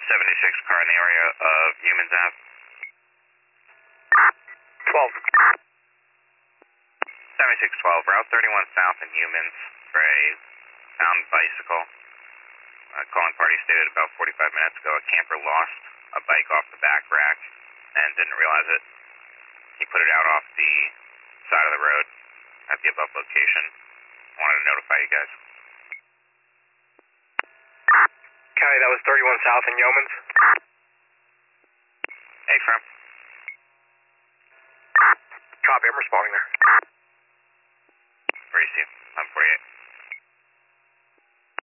76 car in the area of Humans Ave. 12. 7612, Route 31 South in Humans for a found bicycle. Calling party stated about 45 minutes ago a camper lost a bike off the back rack and didn't realize it. He put it out off the side of the road at the above location. Wanted to notify you guys. County, that was 31 South in Yeomans. Hey, firm.